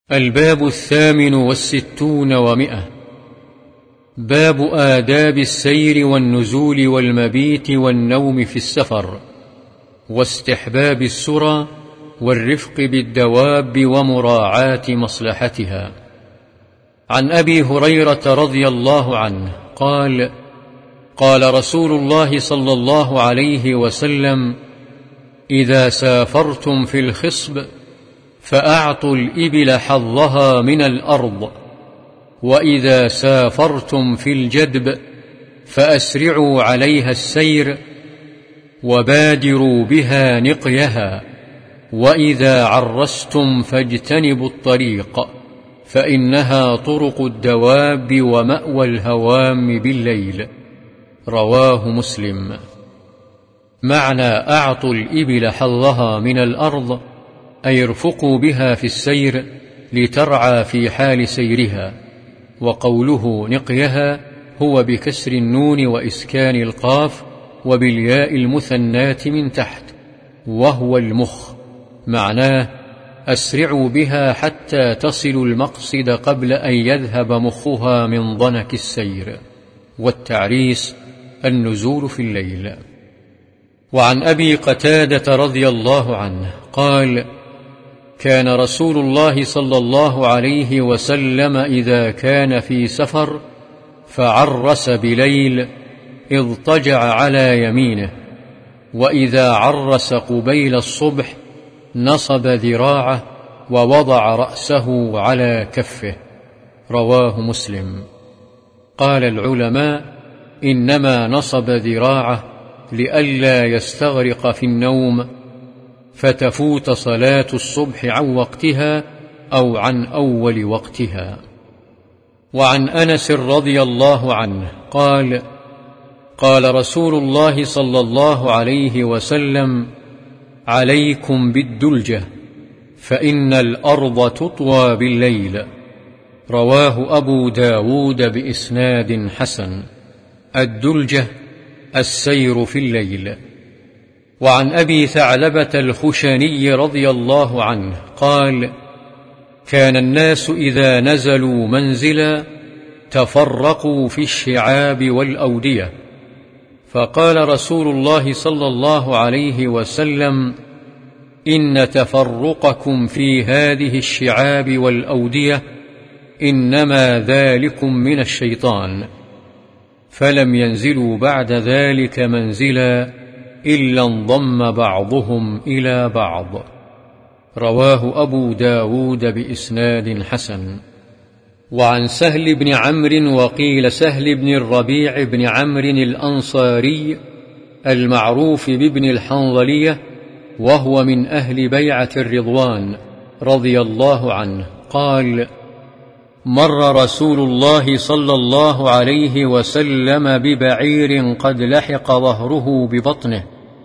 الباب 68 باب آداب السير والنزول والمبيت والنوم في السفر، واستحباب السرى والرفق بالدواب ومراعاة مصلحتها. عن أبي هريرة رضي الله عنه قال: قال رسول الله صلى الله عليه وسلم: إذا سافرتم في الخصب فأعطوا الإبل حظها من الأرض، وإذا سافرتم في الجدب فأسرعوا عليها السير وبادروا بها نقيها، وإذا عرستم فاجتنبوا الطريق، فإنها طرق الدواب ومأوى الهوام بالليل. رواه مسلم. معنى أعطوا الإبل حظها من الأرض أي ارفقوا بها في السير لترعى في حال سيرها، وقوله نقيها هو بكسر النون وإسكان القاف وبالياء المثناة من تحت، وهو المخ. معناه أسرعوا بها حتى تصلوا المقصد قبل أن يذهب مخها من ضنك السير. والتعريس النزول في الليل. وعن أبي قتادة رضي الله عنه قال: كان رسول الله صلى الله عليه وسلم إذا كان في سفر فعرس بليل اضطجع على يمينه، وإذا عرس قبيل الصبح نصب ذراعه ووضع رأسه على كفه. رواه مسلم. قال العلماء: إنما نصب ذراعه لئلا يستغرق في النوم فتفوت صلاة الصبح عن وقتها أو عن أول وقتها. وعن أنس رضي الله عنه قال: قال رسول الله صلى الله عليه وسلم: عليكم بالدلجة، فإن الأرض تطوى بالليل. رواه أبو داود بإسناد حسن. الدلجة السير في الليل. وعن أبي ثعلبة الخشني رضي الله عنه قال: كان الناس إذا نزلوا منزلا تفرقوا في الشعاب والأودية، فقال رسول الله صلى الله عليه وسلم: إن تفرقكم في هذه الشعاب والأودية إنما ذلكم من الشيطان. فلم ينزلوا بعد ذلك منزلا إلا انضم بعضهم إلى بعض. رواه أبو داود بإسناد حسن. وعن سهل بن عمرو، وقيل سهل بن الربيع بن عمرو الأنصاري المعروف بابن الحنظلية، وهو من أهل بيعة الرضوان رضي الله عنه قال: مر رسول الله صلى الله عليه وسلم ببعير قد لحق ظهره ببطنه،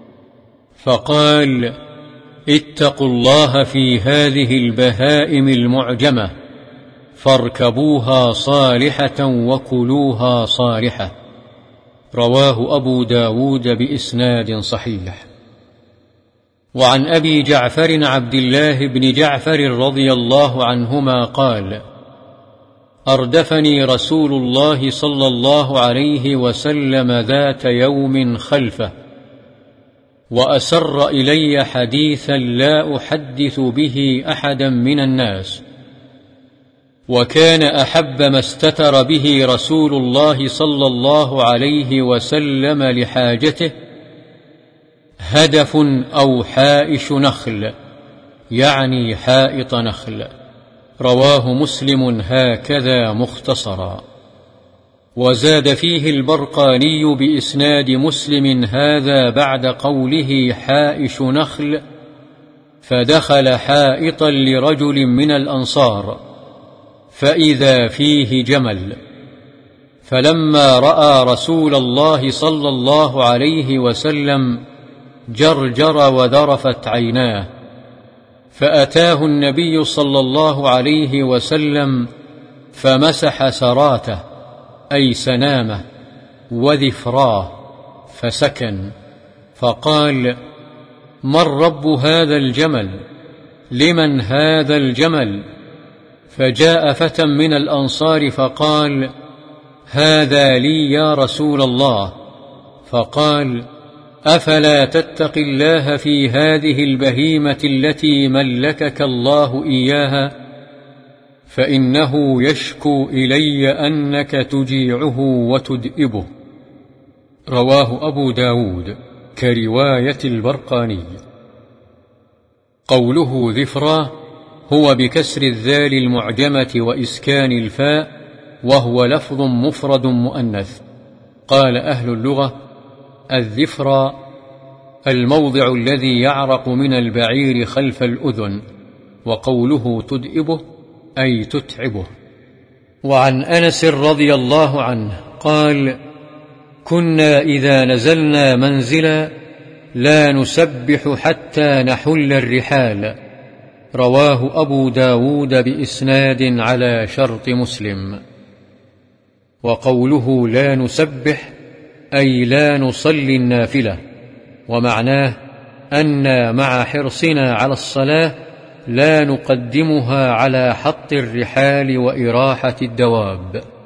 فقال: اتقوا الله في هذه البهائم المعجمة، فاركبوها صالحة وكلوها صالحة. رواه أبو داود بإسناد صحيح. وعن أبي جعفر عبد الله بن جعفر رضي الله عنهما قال: أردفني رسول الله صلى الله عليه وسلم ذات يوم خلفه، وأسر إلي حديثا لا أحدث به أحدا من الناس، وكان أحب ما استتر به رسول الله صلى الله عليه وسلم لحاجته هدف أو حائش نخل، يعني حائط نخل. رواه مسلم هكذا مختصرا. وزاد فيه البرقاني بإسناد مسلم هذا بعد قوله حائش نخل: فدخل حائطا لرجل من الأنصار فإذا فيه جمل، فلما رأى رسول الله صلى الله عليه وسلم جرجر وذرفت عيناه، فأتاه النبي صلى الله عليه وسلم فمسح سراته أي سنامه وذفراه فسكن، فقال: من رب هذا الجمل؟ لمن هذا الجمل؟ فجاء فتى من الأنصار فقال: هذا لي يا رسول الله. فقال: أفلا تتقي الله في هذه البهيمة التي ملكك الله إياها؟ فإنه يشكو إلي أنك تجيعه وتدئبه. رواه أبو داود كرواية البرقاني. قوله ذفرا هو بكسر الذال المعجمة وإسكان الفاء، وهو لفظ مفرد مؤنث. قال أهل اللغة: الذفرا الموضع الذي يعرق من البعير خلف الأذن. وقوله تدئبه أي تتعبه. وعن أنس رضي الله عنه قال: كنا إذا نزلنا منزلا لا نسبح حتى نحل الرحال. رواه أبو داود بإسناد على شرط مسلم. وقوله لا نسبح أي لا نصلي النافلة، ومعناه أن مع حرصنا على الصلاة لا نقدمها على حط الرحال وإراحة الدواب.